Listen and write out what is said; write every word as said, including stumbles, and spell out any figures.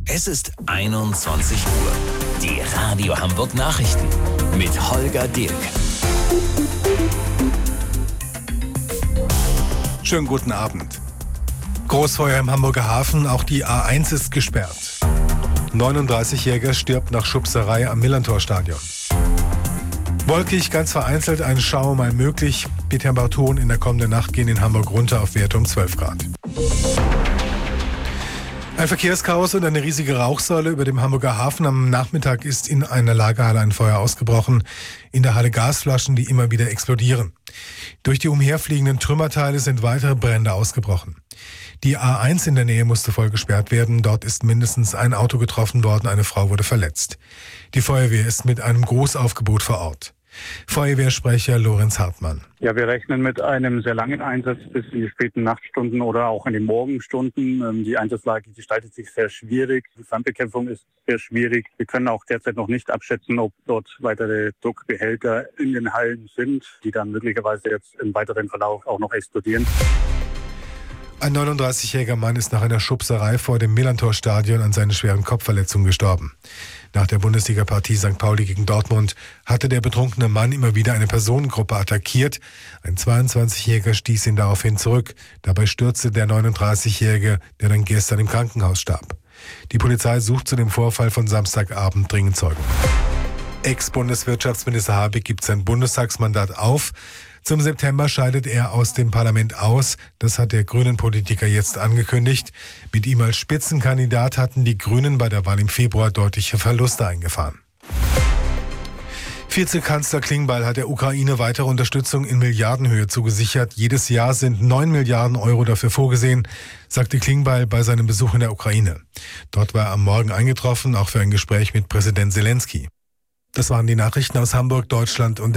Es ist einundzwanzig Uhr. Die Radio Hamburg Nachrichten mit Holger Dirk. Schönen guten Abend. Großfeuer im Hamburger Hafen, auch die A eins ist gesperrt. neununddreißigjähriger stirbt nach Schubserei am Millantor-Stadion. Wolkig, ganz vereinzelt ein Schauer mal möglich. Die Temperaturen in der kommenden Nacht gehen in Hamburg runter auf Werte um zwölf Grad. Ein Verkehrschaos und eine riesige Rauchsäule über dem Hamburger Hafen. Am Nachmittag ist in einer Lagerhalle ein Feuer ausgebrochen. In der Halle Gasflaschen, die immer wieder explodieren. Durch die umherfliegenden Trümmerteile sind weitere Brände ausgebrochen. Die A eins in der Nähe musste voll gesperrt werden. Dort ist mindestens ein Auto getroffen worden, eine Frau wurde verletzt. Die Feuerwehr ist mit einem Großaufgebot vor Ort. Feuerwehrsprecher Lorenz Hartmann. Ja, wir rechnen mit einem sehr langen Einsatz bis in die späten Nachtstunden oder auch in den Morgenstunden. Die Einsatzlage gestaltet sich sehr schwierig. Die Brandbekämpfung ist sehr schwierig. Wir können auch derzeit noch nicht abschätzen, ob dort weitere Druckbehälter in den Hallen sind, die dann möglicherweise jetzt im weiteren Verlauf auch noch explodieren. Ein neununddreißigjähriger Mann ist nach einer Schubserei vor dem Millantor-Stadion an seinen schweren Kopfverletzungen gestorben. Nach der Bundesliga-Partie Sankt Pauli gegen Dortmund hatte der betrunkene Mann immer wieder eine Personengruppe attackiert. Ein zweiundzwanzigjähriger stieß ihn daraufhin zurück. Dabei stürzte der neununddreißigjährige, der dann gestern im Krankenhaus starb. Die Polizei sucht zu dem Vorfall von Samstagabend dringend Zeugen. Ex-Bundeswirtschaftsminister Habeck gibt sein Bundestagsmandat auf. Zum September scheidet er aus dem Parlament aus. Das hat der Grünen-Politiker jetzt angekündigt. Mit ihm als Spitzenkandidat hatten die Grünen bei der Wahl im Februar deutliche Verluste eingefahren. Vizekanzler Klingbeil hat der Ukraine weitere Unterstützung in Milliardenhöhe zugesichert. Jedes Jahr sind neun Milliarden Euro dafür vorgesehen, sagte Klingbeil bei seinem Besuch in der Ukraine. Dort war er am Morgen eingetroffen, auch für ein Gespräch mit Präsident Zelensky. Das waren die Nachrichten aus Hamburg, Deutschland und